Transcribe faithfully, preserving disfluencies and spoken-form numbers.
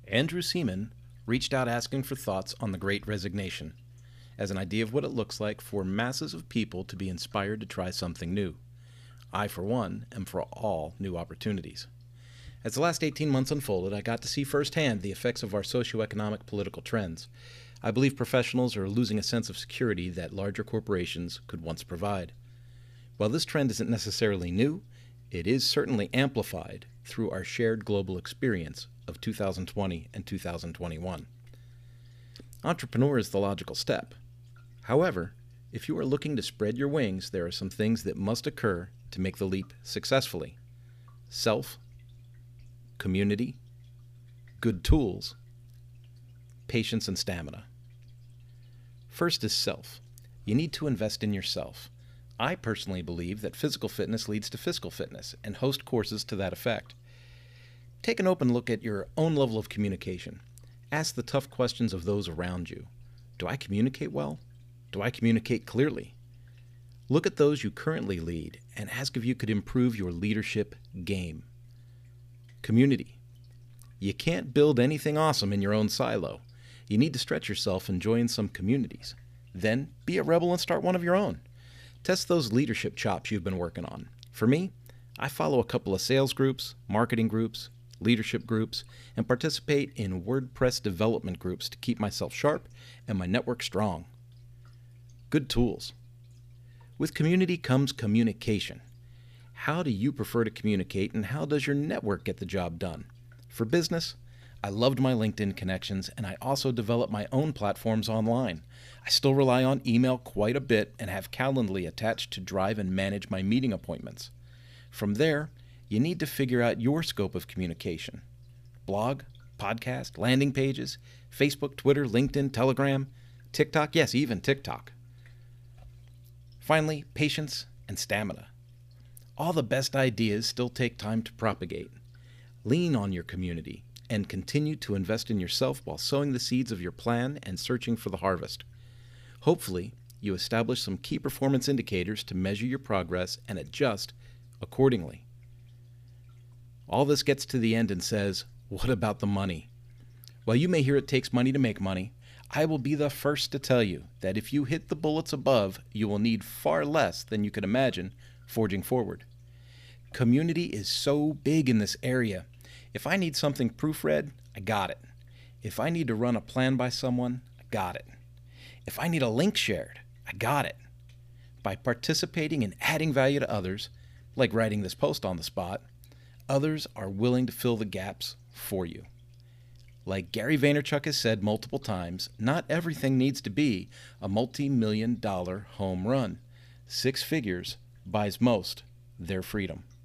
Andrew Seaman reached out asking for thoughts on the Great Resignation, as an idea of what it looks like for masses of people to be inspired to try something new. I, for one, am for all new opportunities. As the last eighteen months unfolded, I got to see firsthand the effects of our socioeconomic political trends. I believe professionals are losing a sense of security that larger corporations could once provide. While this trend isn't necessarily new, it is certainly amplified through our shared global experience of two thousand twenty and two thousand twenty-one. Entrepreneur is the logical step. However, if you are looking to spread your wings, there are some things that must occur to make the leap successfully. Self, community, good tools, patience, and stamina. First is self. You need to invest in yourself. I personally believe that physical fitness leads to fiscal fitness and host courses to that effect. Take an open look at your own level of communication. Ask the tough questions of those around you. Do I communicate well? Do I communicate clearly? Look at those you currently lead and ask if you could improve your leadership game. Community. You can't build anything awesome in your own silo. You need to stretch yourself and join some communities. Then be a rebel and start one of your own. Test those leadership chops you've been working on. For me, I follow a couple of sales groups, marketing groups, leadership groups, and participate in WordPress development groups to keep myself sharp and my network strong. Good tools. With community comes communication. How do you prefer to communicate, and how does your network get the job done? For business, I loved my LinkedIn connections, and I also developed my own platforms online. I still rely on email quite a bit and have Calendly attached to drive and manage my meeting appointments. From there, you need to figure out your scope of communication. Blog, podcast, landing pages, Facebook, Twitter, LinkedIn, Telegram, TikTok, yes, even TikTok. Finally, patience and stamina. All the best ideas still take time to propagate. Lean on your community and continue to invest in yourself while sowing the seeds of your plan and searching for the harvest. Hopefully, you establish some key performance indicators to measure your progress and adjust accordingly. All this gets to the end and says, what about the money? While you may hear it takes money to make money, I will be the first to tell you that if you hit the bullets above, you will need far less than you could imagine forging forward. Community is so big in this area. If I need something proofread, I got it. If I need to run a plan by someone, I got it. If I need a link shared, I got it. By participating and adding value to others, like writing this post on the spot, others are willing to fill the gaps for you. Like Gary Vaynerchuk has said multiple times, not everything needs to be a multi-million dollar home run. Six figures buys most their freedom.